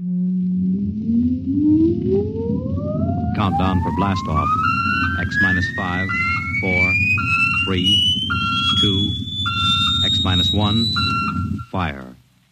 Countdown for blast off. X minus 5, 4, 3, 2, X minus 1, fire.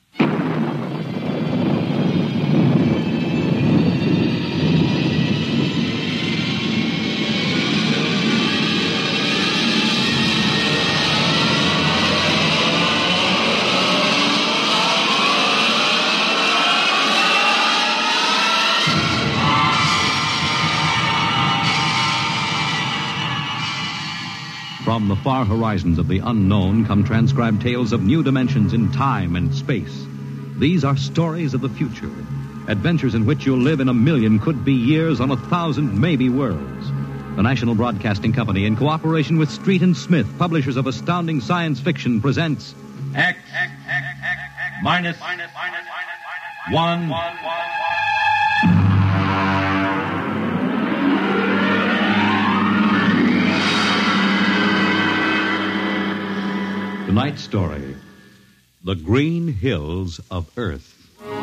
From the far horizons of the unknown come transcribed tales of new dimensions in time and space. These are stories of the future, adventures in which you'll live in a million could-be years on 1,000 maybe worlds. The National Broadcasting Company, in cooperation with Street and Smith, publishers of astounding science fiction, presents X minus 1. Tonight's story, The Green Hills of Earth.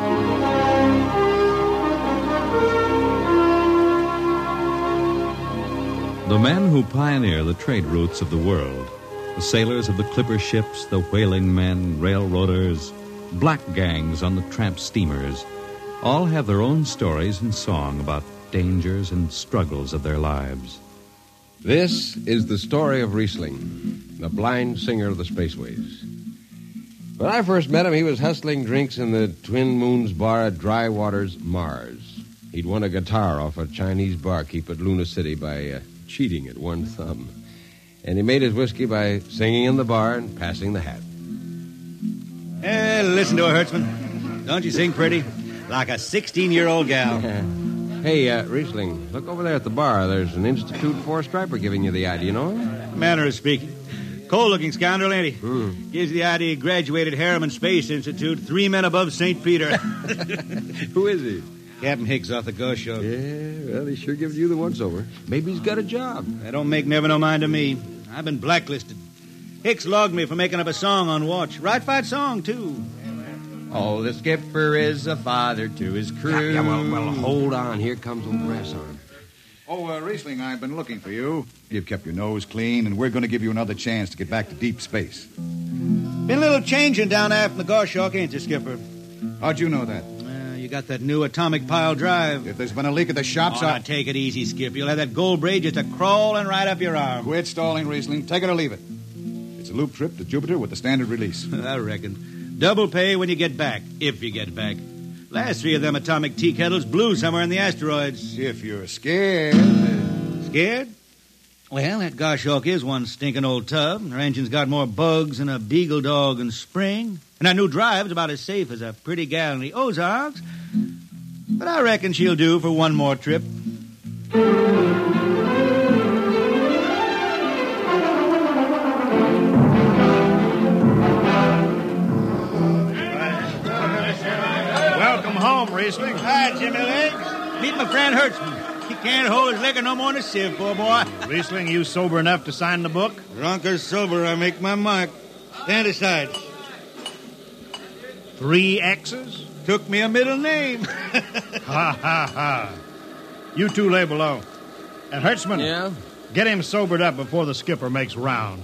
The men who pioneer the trade routes of the world, the sailors of the clipper ships, the whaling men, railroaders, black gangs on the tramp steamers, all have their own stories and song about dangers and struggles of their lives. This is the story of Riesling, the blind singer of the spaceways. When I first met him, he was hustling drinks in the Twin Moons bar at Dry Waters, Mars. He'd won a guitar off a Chinese barkeep at Luna City by cheating at one thumb. And he made his whiskey by singing in the bar and passing the hat. Listen to her, Hertzman. Don't you sing pretty? Like a 16-year-old gal. Hey, Riesling, look over there at the bar. There's an Institute 4-striper giving you the eye. Do you know him? Manner of speaking. Cold-looking scoundrel, ain't he? Gives the idea he graduated Harriman Space Institute 3 men above St. Peter. Who is he? Captain Hicks off the Ghost Show. Yeah, well, he sure gives you the once-over. Maybe he's got a job. That don't make never no mind to me. I've been blacklisted. Hicks logged me for making up a song on watch. Right fight song, too. Oh, the skipper is a father to his crew. Yeah, well, hold on. Here comes old Brass Arm. Oh, Riesling, I've been looking for you. You've kept your nose clean, and we're going to give you another chance to get back to deep space. Been a little changing down aft in the Goshawk, ain't you, Skipper? How'd you know that? You got that new atomic pile drive. If there's been a leak at the shops, now take it easy, Skip. You'll have that gold braid just a-crawling right up your arm. Quit stalling, Riesling. Take it or leave it. It's a loop trip to Jupiter with the standard release. I reckon. Double pay when you get back, if you get back. Last 3 of them atomic tea kettles blew somewhere in the asteroids. If you're scared. Scared? Well, that Goshawk is one stinking old tub. Her engine's got more bugs than a beagle dog in spring. And that new drive's about as safe as a pretty gal in the Ozarks. But I reckon she'll do for one more trip. Welcome home, Riesling. Hi, Jimmy Legs. Meet my friend Hertzman. He can't hold his liquor no more than a sieve, poor boy. Riesling, you sober enough to sign the book? Drunk or sober, I make my mark. Stand aside. 3 X's? Took me a middle name. Ha, ha, ha. You 2 lay below. And Hertzman, Yeah? get him sobered up before the skipper makes rounds.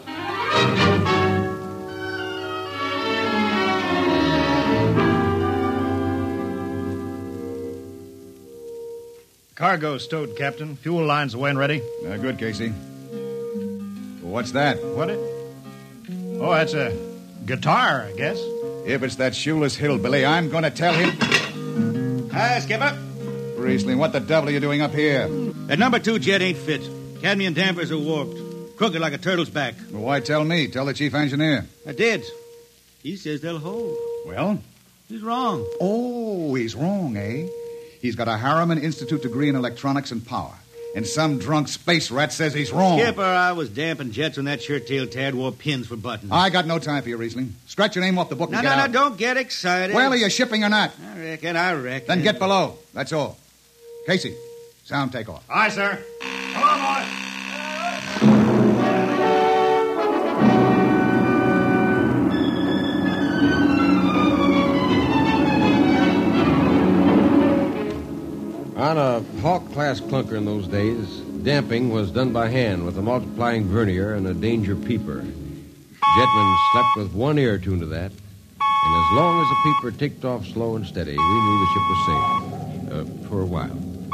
Cargo stowed, Captain. Fuel lines away and ready. Good, Casey. What's that? What it? Oh, that's a guitar, I guess. If it's that shoeless hillbilly, I'm going to tell him... Hi, Skipper. Riesling, what the devil are you doing up here? That number 2 jet ain't fit. Cadmium dampers are warped. Crooked like a turtle's back. Well, why tell me? Tell the chief engineer. I did. He says they'll hold. Well? He's wrong. Oh, he's wrong, eh? He's got a Harriman Institute degree in electronics and power. And some drunk space rat says he's wrong. Skipper, I was damping jets when that shirt-tailed tad wore pins for buttons. I got no time for you, Riesling. Scratch your name off the book and get out. No, don't get excited. Well, are you shipping or not? I reckon. Then get below. That's all. Casey, sound takeoff. Aye, sir. Come on, boy. On a Hawk-class clunker in those days, damping was done by hand with a multiplying vernier and a danger peeper. Jetman slept with one ear tuned to that, and as long as the peeper ticked off slow and steady, we knew the ship was safe. For a while.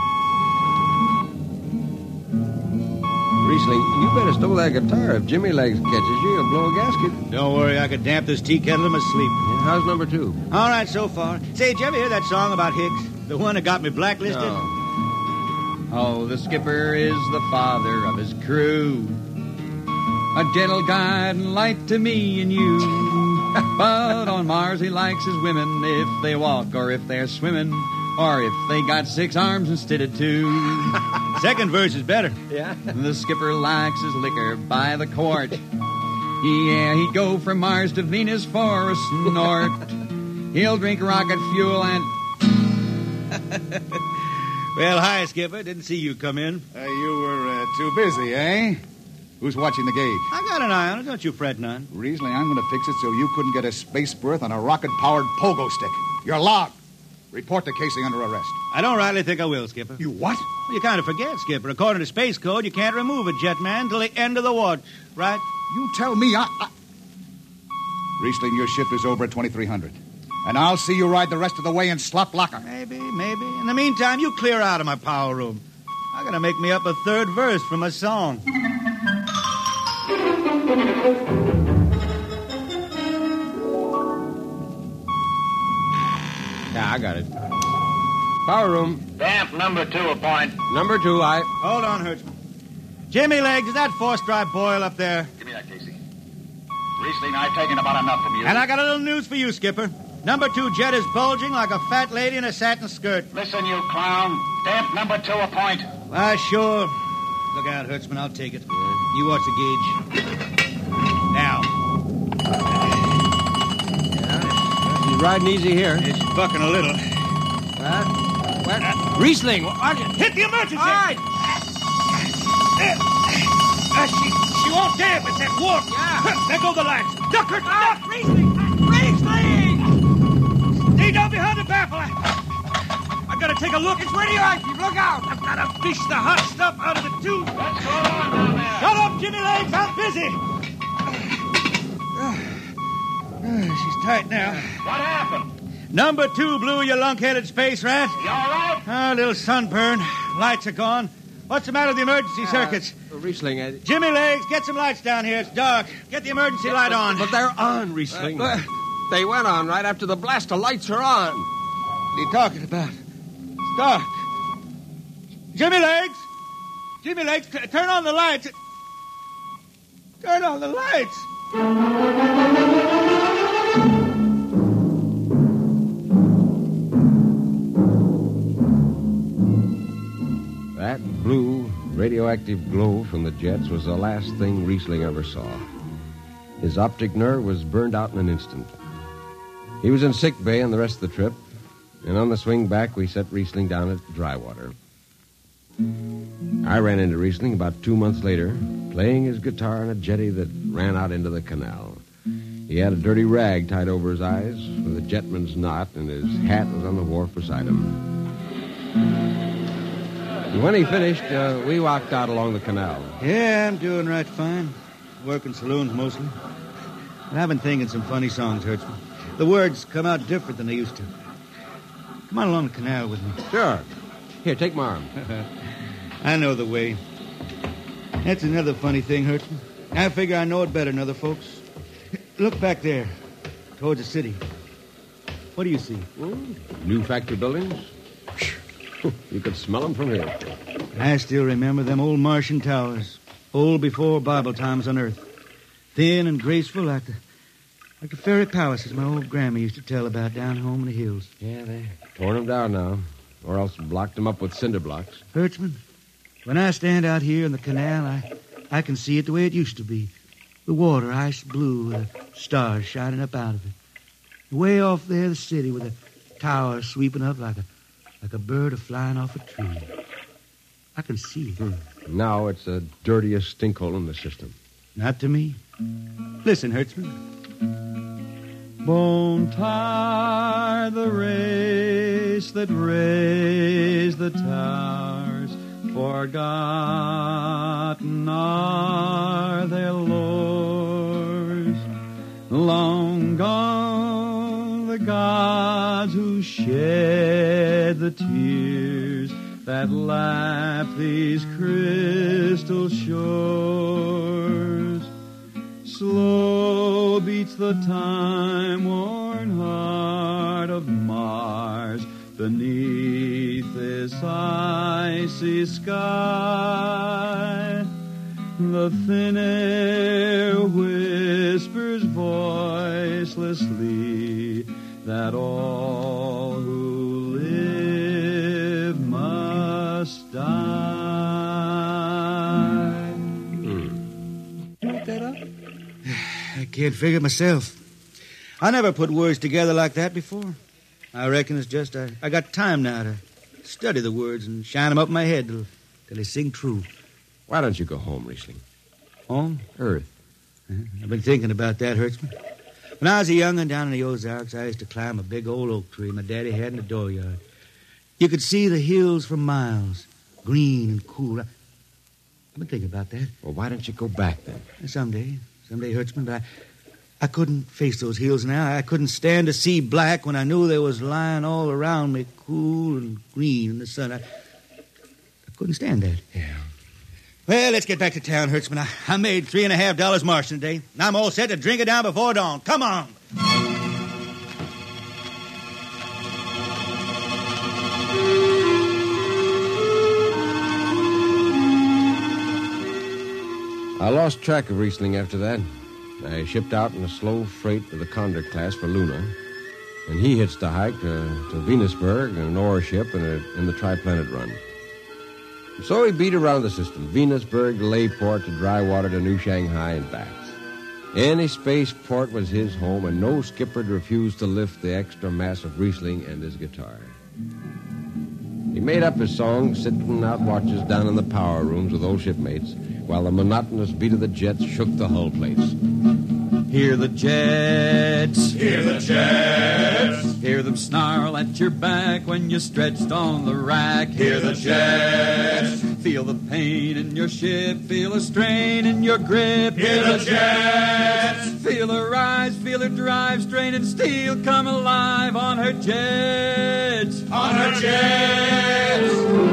Riesling, you better stow that guitar. If Jimmy Legs catches you, he'll blow a gasket. Don't worry, I could damp this tea kettle in my sleep. Yeah, how's number 2? All right, so far. Say, did you ever hear that song about Hicks? The one that got me blacklisted? Oh, the skipper is the father of his crew. A gentle guide and light to me and you. But on Mars he likes his women if they walk or if they're swimming or if they got 6 arms instead of 2. Second verse is better. Yeah. The skipper likes his liquor by the quart. Yeah, he'd go from Mars to Venus for a snort. He'll drink rocket fuel and... Well, hi, Skipper. Didn't see you come in. You were too busy, eh? Who's watching the gauge? I got an eye on it. Don't you fret none. Riesling, I'm going to fix it so you couldn't get a space berth on a rocket-powered pogo stick. You're logged. Report to Casey under arrest. I don't rightly think I will, Skipper. You what? Well, you kind of forget, Skipper. According to Space Code, you can't remove a jetman till the end of the watch, right? You tell me Riesling, your shift is over at 2300. And I'll see you ride the rest of the way in slot locker. Maybe. In the meantime, you clear out of my power room. I gotta make me up a third verse from a song. Yeah, I got it. Power room. Damp number 2 a point. Number 2, Hold on, Hertzman. Jimmy Legs, is that force-drive boil up there? Give me that, Casey. Riesling, I've taken about enough from you. And I got a little news for you, Skipper. Number 2 jet is bulging like a fat lady in a satin skirt. Listen, you clown. Damp number 2 a point. Why, sure. Look out, Hertzman. I'll take it. You watch the gauge. Now. He's riding easy here. It's bucking a little. What? Riesling, Hit the emergency! All right. She won't damp. It's that warp. Yeah. There go the lights. Duck her! Duck! Riesling! Stay down behind the baffle. I gotta take a look. It's radioactive. Look out! I've gotta fish the hot stuff out of the tube. What's going on down there? Shut up, Jimmy Legs. I'm busy. She's tight now. What happened? Number 2 blew, you lunk-headed space rat. You all right? A little sunburn. Lights are gone. What's the matter with the emergency circuits? Riesling, Jimmy Legs, get some lights down here. It's dark. Get the emergency light on. But they're on, Riesling. They went on right after the blast. The lights are on. What are you talking about? It's dark. Jimmy Legs! Jimmy Legs, turn on the lights. Turn on the lights. That blue, radioactive glow from the jets was the last thing Riesling ever saw. His optic nerve was burned out in an instant. He was in sick bay on the rest of the trip, and on the swing back, we set Riesling down at Drywater. I ran into Riesling about 2 months later, playing his guitar on a jetty that ran out into the canal. He had a dirty rag tied over his eyes with a jetman's knot, and his hat was on the wharf beside him. And when he finished, we walked out along the canal. Yeah, I'm doing right fine. Working saloons mostly. And I've been thinking some funny songs, Hertzman. The words come out different than they used to. Come on along the canal with me. Sure. Here, take my arm. I know the way. That's another funny thing, Hertzman. I figure I know it better than other folks. Look back there, towards the city. What do you see? New factory buildings? You could smell them from here. I still remember them old Martian towers, old before Bible times on Earth. Thin and graceful like the fairy palaces my old grandma used to tell about down home in the hills. Yeah, they torn them down now, or else blocked them up with cinder blocks. Hertzman, when I stand out here in the canal, I can see it the way it used to be. The water ice blue with the stars shining up out of it. Way off there, the city with the towers sweeping up like a bird flying off a tree. I can see it. Now it's the dirtiest stinkhole in the system. Not to me. Listen, Hertzman. Won't tire the race that raised the towers. Forgotten are their lores. Long gone the gods who shed the tears that lap these crystal shores. Slow beats the time-worn heart of Mars beneath this icy sky. The thin air whispers voicelessly that all who live must die. Look that up? I can't figure it myself. I never put words together like that before. I reckon it's just I got time now to study the words and shine them up in my head till they sing true. Why don't you go home, Riesling? Home? Earth. I've been thinking about that, Hertzman. When I was a young'un down in the Ozarks, I used to climb a big old oak tree my daddy had in the dooryard. You could see the hills for miles, green and cool. I've been thinking about that. Well, why don't you go back then? Someday, Hertzman, but I couldn't face those hills now. I couldn't stand to see black when I knew they was lying all around me, cool and green in the sun. I couldn't stand that. Yeah. Well, let's get back to town, Hertzman. I made $3.50 marching today, and I'm all set to drink it down before dawn. Come on. I lost track of Riesling after that. I shipped out in a slow freight with the Condor class for Luna, and he hitched a hike to Venusberg in an ore ship in the Triplanet run. So he beat around the system, Venusberg to Layport to Drywater to New Shanghai and back. Any spaceport was his home, and no skipper'd refuse to lift the extra mass of Riesling and his guitar. He made up his songs sitting out watches down in the power rooms with old shipmates, while the monotonous beat of the jets shook the hull plates. Hear the jets. Hear the jets. Hear them snarl at your back when you're stretched on the rack. Hear the jets. Feel the pain in your ship. Feel a strain in your grip. Hear the jets. Feel her rise, feel her drive, straining steel come alive on her jets. On her jets.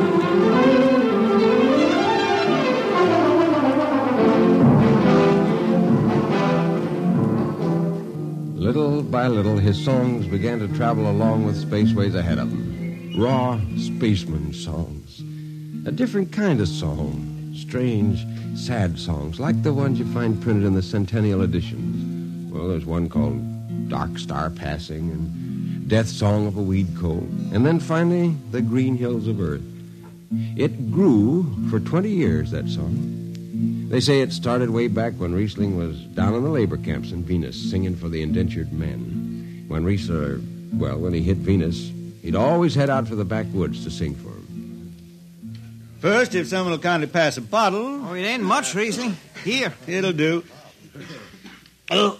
Little by little, his songs began to travel along with spaceways ahead of him. Raw spaceman songs. A different kind of song. Strange, sad songs, like the ones you find printed in the Centennial editions. Well, there's one called Dark Star Passing and Death Song of a Weed Cold. And then finally, The Green Hills of Earth. It grew for 20 years, that song. They say it started way back when Riesling was down in the labor camps in Venus singing for the indentured men. When when he hit Venus, he'd always head out for the backwoods to sing for them. First, if someone will kindly pass a bottle. Oh, it ain't much, Riesling. Here. It'll do. Oh,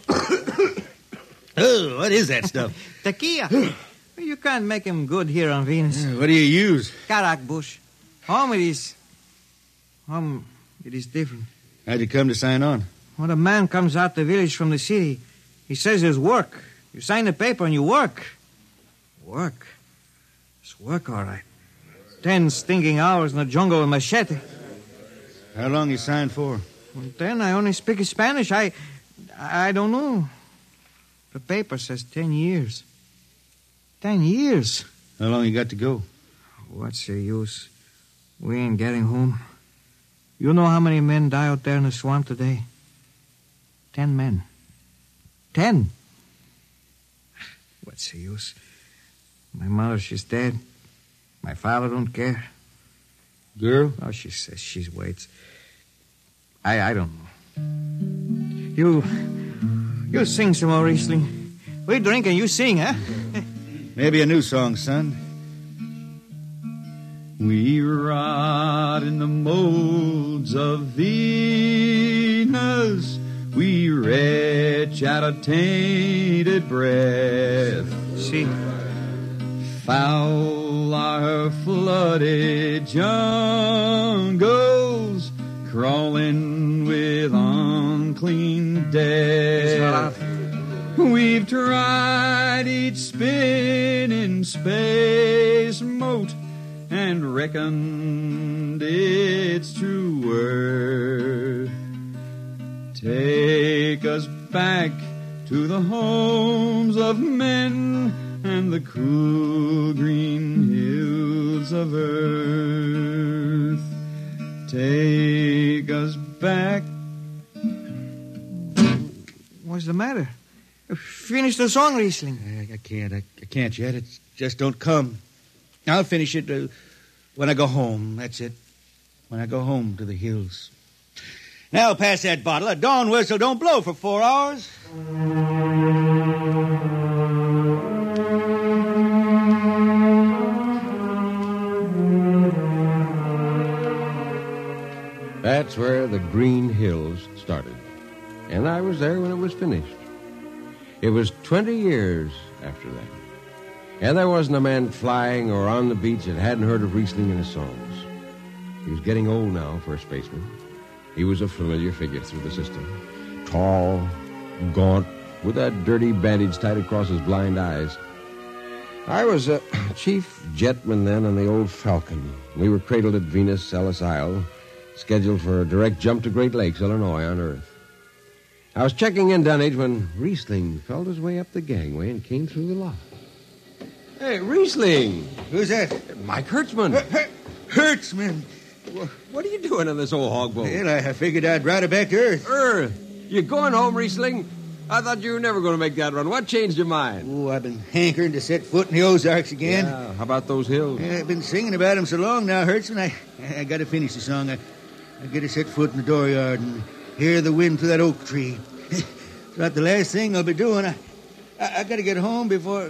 what is that stuff? Tequila. You can't make him good here on Venus. What do you use? Karak bush. Home it is different. How'd you come to sign on? When a man comes out the village from the city, he says there's work. You sign the paper and you work. Work? It's work, all right. 10 stinking hours in the jungle with machete. How long you signed for? And then I only speak Spanish. I don't know. The paper says 10 years. 10 years. How long you got to go? What's the use? We ain't getting home. You know how many men die out there in the swamp today? 10 men. 10. What's the use? My mother, she's dead. My father don't care. Girl? Oh, she says she waits. I don't know. You sing some more, Riesling. We drink and you sing, huh? Maybe a new song, son. We rot in the molds of Venus. We we retch out a tainted breath. See? Foul are flooded jungles, crawling with unclean death. We've tried each spinning space mote and reckoned its true worth. Take us back to the homes of men and the cool green hills of earth. Take us back. What's the matter? Finish the song, Riesling. I can't yet. It just don't come. I'll finish it when I go home. That's it. When I go home to the hills. Now pass that bottle. A dawn whistle don't blow for 4 hours. That's where the Green Hills started. And I was there when it was finished. It was 20 years after that. And there wasn't a man flying or on the beach that hadn't heard of Riesling and his songs. He was getting old now for a spaceman. He was a familiar figure through the system. Tall, gaunt, with that dirty bandage tied across his blind eyes. I was a chief jetman then on the old Falcon. We were cradled at Venus, Ellis Isle, scheduled for a direct jump to Great Lakes, Illinois, on Earth. I was checking in Dunwich when Riesling felt his way up the gangway and came through the lock. Hey, Riesling! Who's that? Mike Hertzman. Hertzman. What are you doing on this old hog boat? Well, I figured I'd ride it back to Earth. Earth? You going home, Riesling? I thought you were never going to make that run. What changed your mind? Oh, I've been hankering to set foot in the Ozarks again. Yeah, how about those hills? Yeah, I've been singing about them so long now, Hertzman. I got to finish the song. I got to set foot in the dooryard and hear the wind through that oak tree. It's about the last thing I'll be doing. I got to get home before...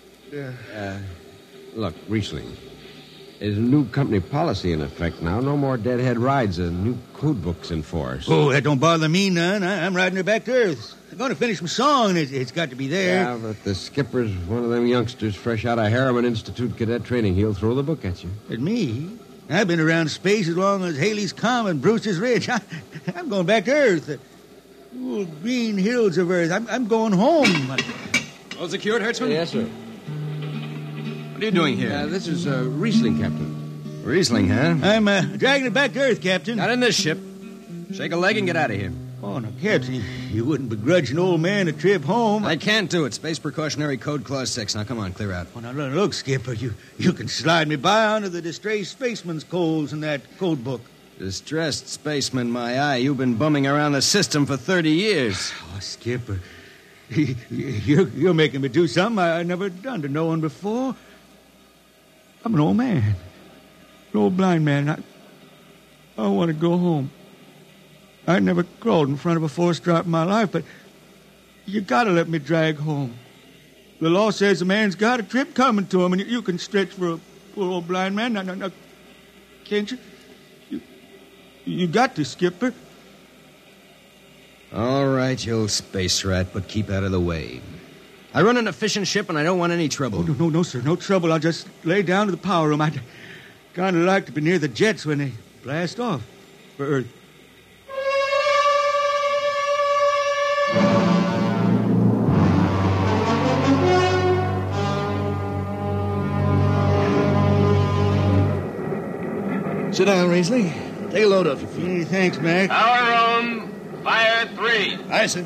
Look, Riesling, there's a new company policy in effect now. No more deadhead rides. A new code book's in force. Oh, that don't bother me none. I'm riding her back to Earth. I'm going to finish my song. It's got to be there. Yeah, but the skipper's one of them youngsters fresh out of Harriman Institute cadet training. He'll throw the book at you. At me? I've been around space as long as Haley's Common, Brewster's Ridge. I'm going back to Earth. The green hills of Earth. I'm going home. All secured, Hertzman? Yes, sir. What are you doing here? This is Riesling, Captain. Riesling, huh? I'm dragging it back to Earth, Captain. Not in this ship. Shake a leg and get out of here. Oh, no, Captain, you wouldn't begrudge an old man a trip home. I can't do it. Space Precautionary Code Clause 6. Now, come on, clear out. Oh, now, look, Skipper, you can slide me by onto the distressed spaceman's coals in that code book. Distressed spaceman, my eye. You've been bumming around the system for 30 years. Oh, Skipper, you're making me do something I never done to no one before. I'm an old man, an old blind man. I want to go home. I never crawled in front of a force drop in my life, but you got to let me drag home. The law says a man's got a trip coming to him, and you can stretch for a poor old blind man. Now, can't you? You got to, Skipper. All right, you old space rat, but keep out of the way. I run an efficient ship, and I don't want any trouble. Oh, no, sir, no trouble. I'll just lay down to the power room. I'd kind of like to be near the jets when they blast off for Earth. Sit down, Riesling. Take a load off your feet. Hey, thanks, Mac. Power room, fire 3. Aye, sir.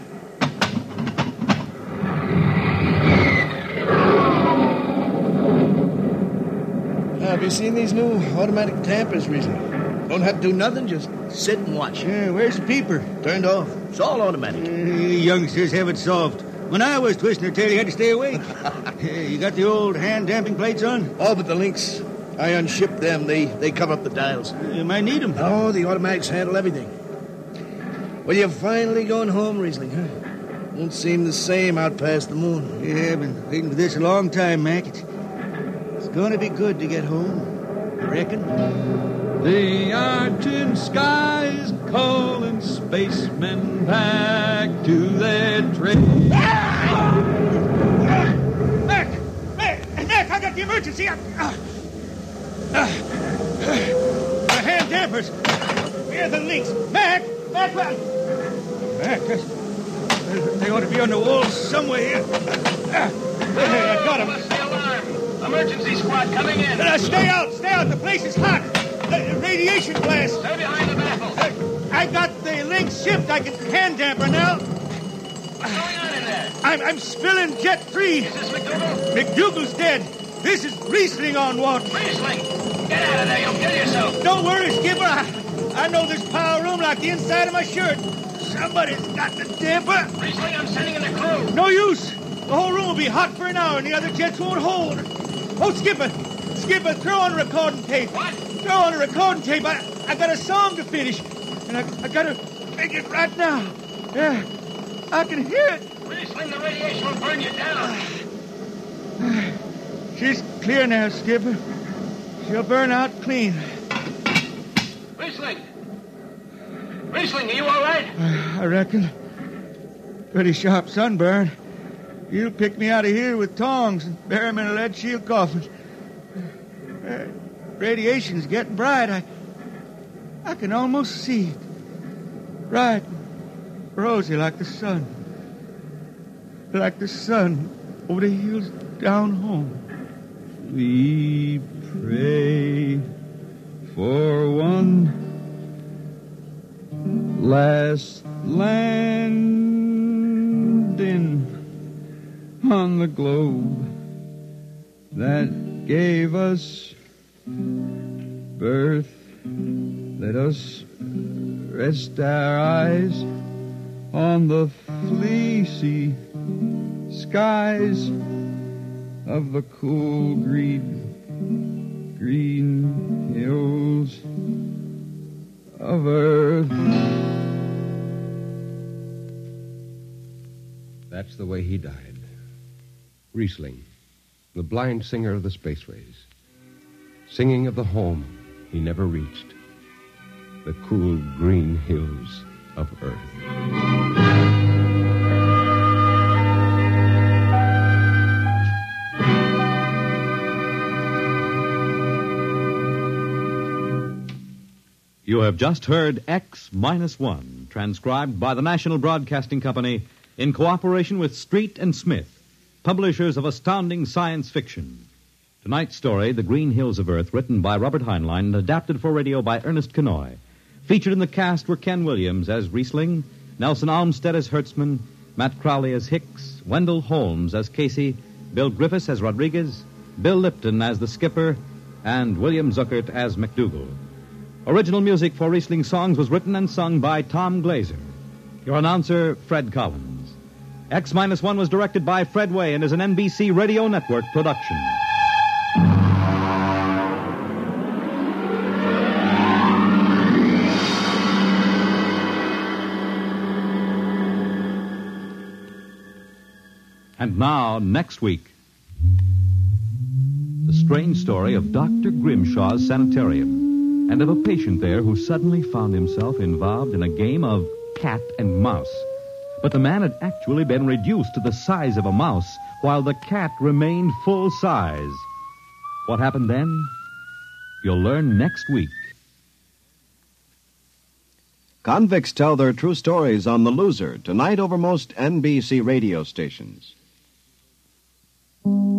Have you seen these new automatic tampers, Riesling? Don't have to do nothing, just sit and watch. Yeah, where's the peeper? Turned off. It's all automatic. Youngsters have it soft. When I was twisting her tail, you had to stay awake. You got the old hand-damping plates on? All but the links. I unshipped them. They cover up the dials. You might need them. Oh, the automatics handle everything. Well, you're finally going home, Riesling, huh? Won't seem the same out past the moon. Yeah, I've been waiting for this a long time, Mac. It's going to be good to get home. You reckon? The arching skies calling spacemen back to their trade. Mac, I got the emergency. The hand dampers. Here are the links. Mac, they ought to be on the wall somewhere here. I got them. What's the alarm? Emergency squad coming in. Stay out. The place is hot. Radiation blast. Stay behind the baffle. I got the links shipped. I can hand damper now. What's going on in there? I'm spilling jet 3. Is this McDougal? McDougal's dead. This is Riesling on watch. Riesling! Get out of there. You'll kill yourself. Don't worry, Skipper. I know this power room like the inside of my shirt. Somebody's got the damper. Riesling, I'm sending in the crew. No use. The whole room will be hot for an hour and the other jets won't hold. Oh, Skipper, throw on recording tape. What? Throw on a recording tape. I got a song to finish. And I got to make it right now. Yeah, I can hear it. Riesling, the radiation will burn you down. She's clear now, Skipper. She'll burn out clean. Riesling, are you all right? I reckon. Pretty sharp sunburn. You'll pick me out of here with tongs and bury me in a lead shield coffin. Radiation's getting bright. I can almost see it. Bright, rosy like the sun. Like the sun over the hills down home. We pray for one last landing on the globe that gave us birth. Let us rest our eyes on the fleecy skies of the cool green hills of earth. That's the way he died. Riesling, the blind singer of the spaceways, singing of the home he never reached, the cool green hills of Earth. You have just heard X-1, transcribed by the National Broadcasting Company in cooperation with Street and Smith, publishers of astounding science fiction. Tonight's story, The Green Hills of Earth, written by Robert Heinlein and adapted for radio by Ernest Kenoy. Featured in the cast were Ken Williams as Riesling, Nelson Almstead as Hertzman, Matt Crowley as Hicks, Wendell Holmes as Casey, Bill Griffiths as Rodriguez, Bill Lipton as the Skipper, and William Zuckert as McDougal. Original music for Riesling songs was written and sung by Tom Glazer. Your announcer, Fred Collins. X-1 was directed by Fred Way and is an NBC Radio Network production. And now, next week, the strange story of Dr. Grimshaw's sanitarium and of a patient there who suddenly found himself involved in a game of cat and mouse. But the man had actually been reduced to the size of a mouse while the cat remained full size. What happened then? You'll learn next week. Convicts tell their true stories on The Loser, tonight over most NBC radio stations.